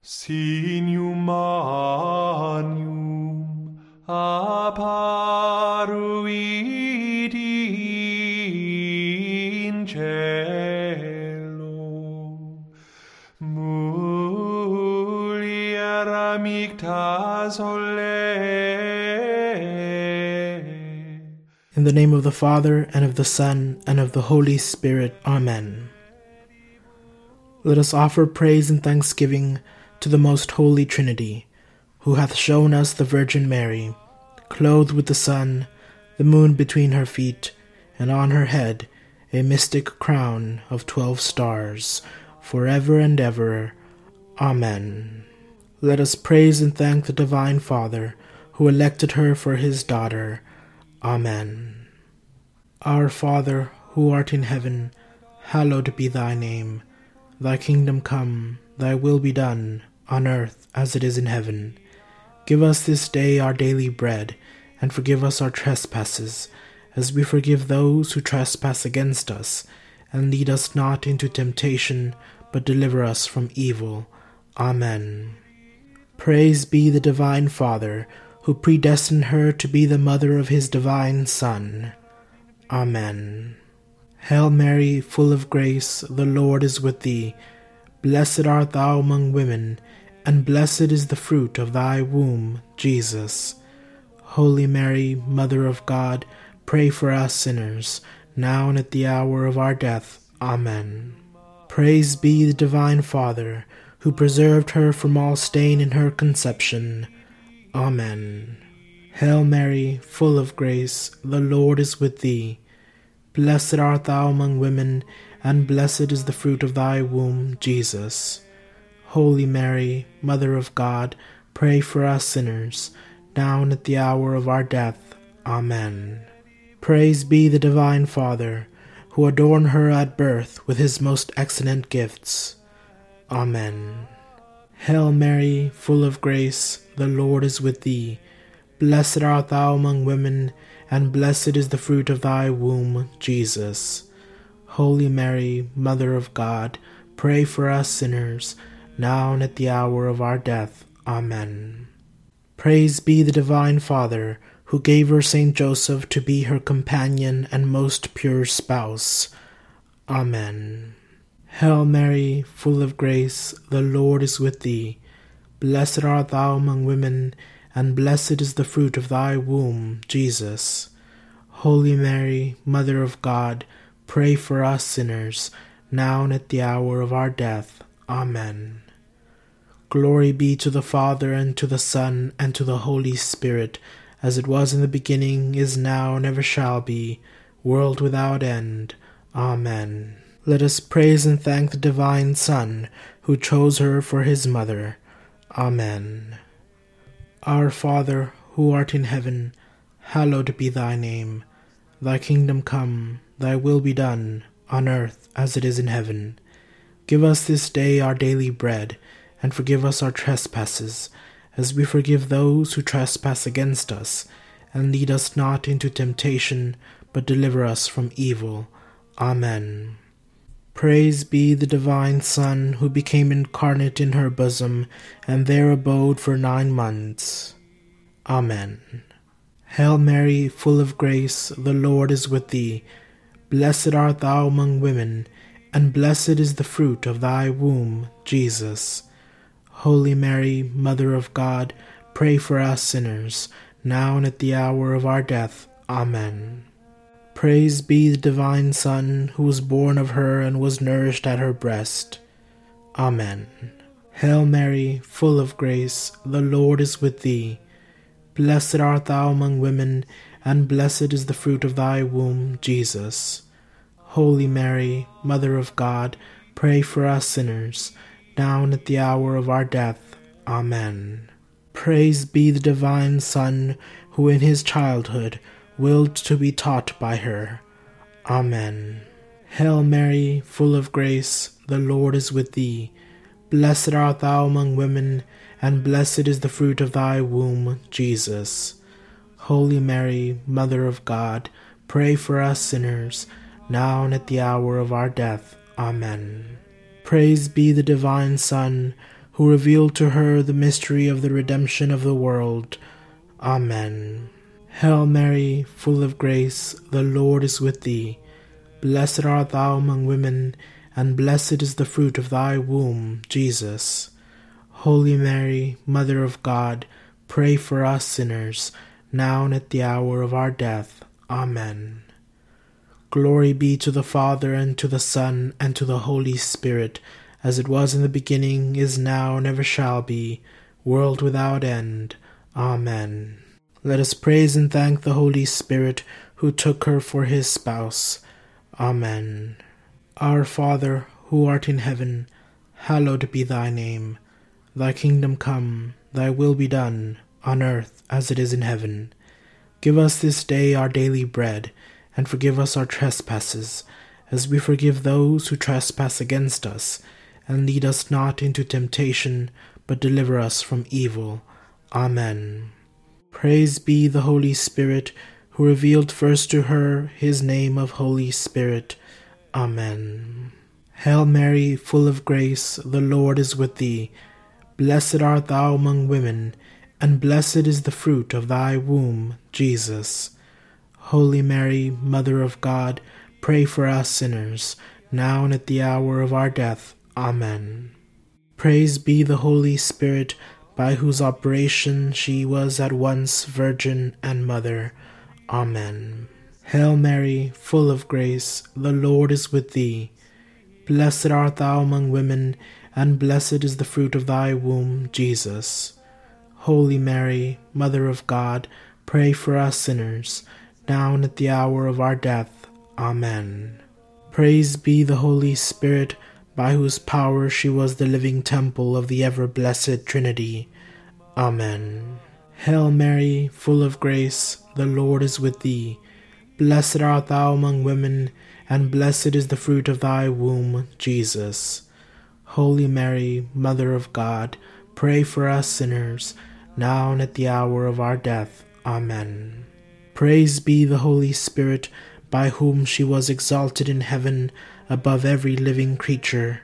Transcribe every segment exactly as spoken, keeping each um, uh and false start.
Signum magnum apparuit in cielo, mulier amicta sole. In the name of the Father, and of the Son, and of the Holy Spirit. Amen. Let us offer praise and thanksgiving to the most holy Trinity, who hath shown us the Virgin Mary, clothed with the sun, the moon between her feet, and on her head a mystic crown of twelve stars, for ever and ever. Amen. Let us praise and thank the Divine Father, who elected her for his daughter. Amen. Our Father, who art in heaven, hallowed be thy name. Thy kingdom come, thy will be done, on earth as it is in heaven. Give us this day our daily bread, and forgive us our trespasses, as we forgive those who trespass against us. And lead us not into temptation, but deliver us from evil. Amen. Praise be the Divine Father, who predestined her to be the mother of his divine Son. Amen. Hail Mary, full of grace, the Lord is with thee. Blessed art thou among women, and blessed is the fruit of thy womb, Jesus. Holy Mary, Mother of God, pray for us sinners, now and at the hour of our death. Amen. Praise be the Divine Father, who preserved her from all stain in her conception. Amen. Hail Mary, full of grace, the Lord is with thee. Blessed art thou among women, and blessed is the fruit of thy womb, Jesus. Holy Mary, Mother of God, pray for us sinners, now and at the hour of our death. Amen. Praise be the Divine Father, who adorned her at birth with his most excellent gifts. Amen. Hail Mary, full of grace, the Lord is with thee. Blessed art thou among women, and blessed is the fruit of thy womb, Jesus. Holy Mary, Mother of God, pray for us sinners, now and at the hour of our death. Amen. Praise be the Divine Father, who gave her Saint Joseph to be her companion and most pure spouse. Amen. Hail Mary, full of grace, the Lord is with thee. Blessed art thou among women, and blessed is the fruit of thy womb, Jesus. Holy Mary, Mother of God, pray for us sinners, now and at the hour of our death. Amen. Glory be to the Father, and to the Son, and to the Holy Spirit, as it was in the beginning, is now, and ever shall be, world without end. Amen. Let us praise and thank the Divine Son, who chose her for his mother. Amen. Our Father, who art in heaven, hallowed be thy name. Thy kingdom come, thy will be done, on earth as it is in heaven. Give us this day our daily bread, and forgive us our trespasses, as we forgive those who trespass against us. And lead us not into temptation, but deliver us from evil. Amen. Praise be the Divine Son, who became incarnate in her bosom, and there abode for nine months. Amen. Hail Mary, full of grace, the Lord is with thee. Blessed art thou among women, and blessed is the fruit of thy womb, Jesus. Holy Mary, Mother of God, pray for us sinners, now and at the hour of our death. Amen. Praise be the Divine Son, who was born of her and was nourished at her breast. Amen. Hail Mary, full of grace, the Lord is with thee. Blessed art thou among women, and blessed is the fruit of thy womb, Jesus. Holy Mary, Mother of God, pray for us sinners, now and at the hour of our death. Amen. Praise be the Divine Son, who in his childhood willed to be taught by her. Amen. Hail Mary, full of grace, the Lord is with thee. Blessed art thou among women, and blessed is the fruit of thy womb, Jesus. Holy Mary, Mother of God, pray for us sinners, now and at the hour of our death. Amen. Praise be the Divine Son, who revealed to her the mystery of the redemption of the world. Amen. Hail Mary, full of grace, the Lord is with thee. Blessed art thou among women, and blessed is the fruit of thy womb, Jesus. Holy Mary, Mother of God, pray for us sinners, now and at the hour of our death. Amen. Glory be to the Father, and to the Son, and to the Holy Spirit, as it was in the beginning, is now, and ever shall be, world without end. Amen. Let us praise and thank the Holy Spirit, who took her for his spouse. Amen. Our Father, who art in heaven, hallowed be thy name. Thy kingdom come, thy will be done, on earth as it is in heaven. Give us this day our daily bread, and forgive us our trespasses, as we forgive those who trespass against us. And lead us not into temptation, but deliver us from evil. Amen. Praise be the Holy Spirit, who revealed first to her his name of Holy Spirit. Amen. Hail Mary, full of grace, the Lord is with thee. Blessed art thou among women, and blessed is the fruit of thy womb, Jesus. Holy Mary, Mother of God, pray for us sinners, now and at the hour of our death. Amen. Praise be the Holy Spirit, by whose operation she was at once Virgin and Mother. Amen. Hail Mary, full of grace, the Lord is with thee. Blessed art thou among women, and blessed is the fruit of thy womb, Jesus. Holy Mary, Mother of God, pray for us sinners, now and at the hour of our death. Amen. Praise be the Holy Spirit, by whose power she was the living temple of the ever-blessed Trinity. Amen. Hail Mary, full of grace, the Lord is with thee. Blessed art thou among women, and blessed is the fruit of thy womb, Jesus. Holy Mary, Mother of God, pray for us sinners, now and at the hour of our death. Amen. Praise be the Holy Spirit, by whom she was exalted in heaven above every living creature.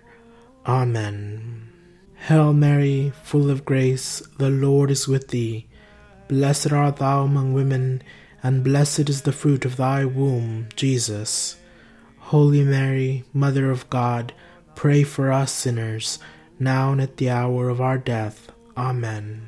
Amen. Hail Mary, full of grace, the Lord is with thee. Blessed art thou among women, and blessed is the fruit of thy womb, Jesus. Holy Mary, Mother of God, pray for us sinners, now and at the hour of our death. Amen.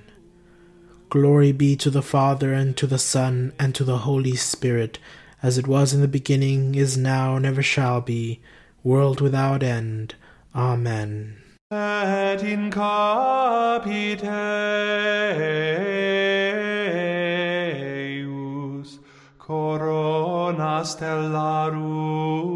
Glory be to the Father, and to the Son, and to the Holy Spirit, as it was in the beginning, is now, and ever shall be, world without end. Amen. Et in capite eius corona stellarum